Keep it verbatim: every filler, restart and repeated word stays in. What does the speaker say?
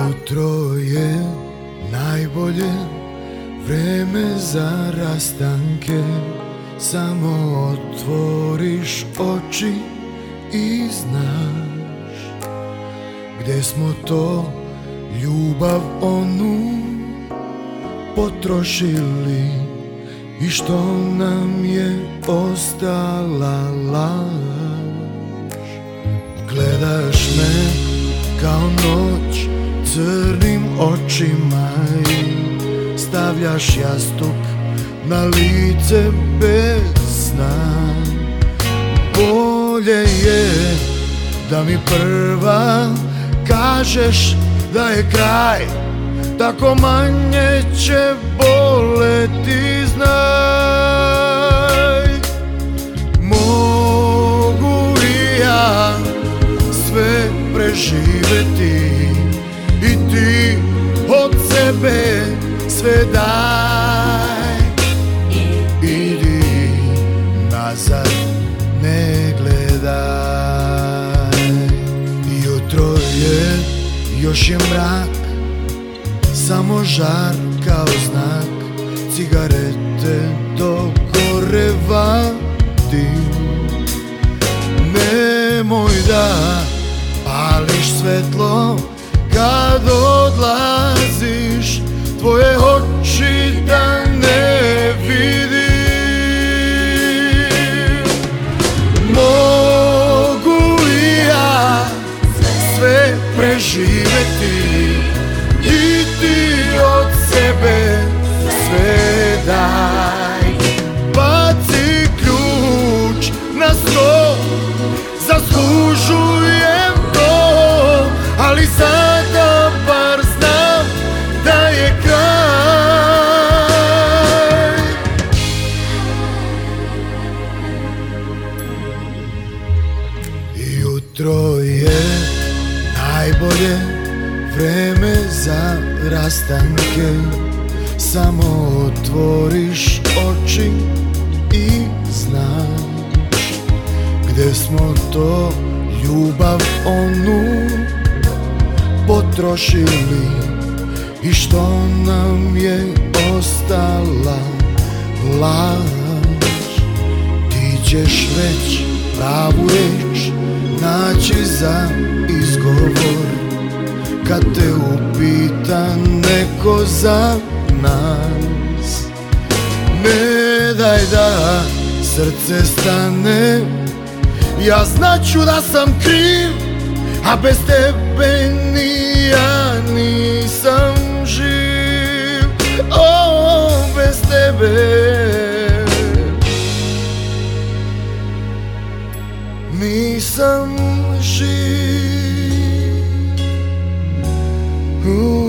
Jutro je najbolje vreme za rastanke. Samo otvoriš oči i znaš gde smo to ljubav onu potrošili i što nam je ostala laž. Gledaš me kao noć crnim očima i stavljaš jastuk na lice bez sna. Bolje je da mi prva kažeš da je kraj, tako manje će boleti, znaj. Mogu i ja sve preživeti i ti od sebe sve daj. Idi nazad, ne gledaj. Jutro je, još je mrak, samo žar kao znak cigarete dogoreva dim. Nemoj da pališ svetlo kad odlaziš, tvoje oči da ne vidim. Mogu i ja sve preživeti i ti od sebe sve daj. Baci ključ na sto, zaslužujem to, ali sada bar znam da je kraj. Jutro je najbolje vreme za rastanke. Samo otvoriš oči i znaš gde smo to ljubav onu potrošili i što nam je ostala laž. Ti ćeš već pravu reč naći za izgovor kad te upita neko za nas. Ne daj da srce stane, ja znaću da sam kriv, a bez tebe ni ja nisam živ. O, bez tebe nisam živ.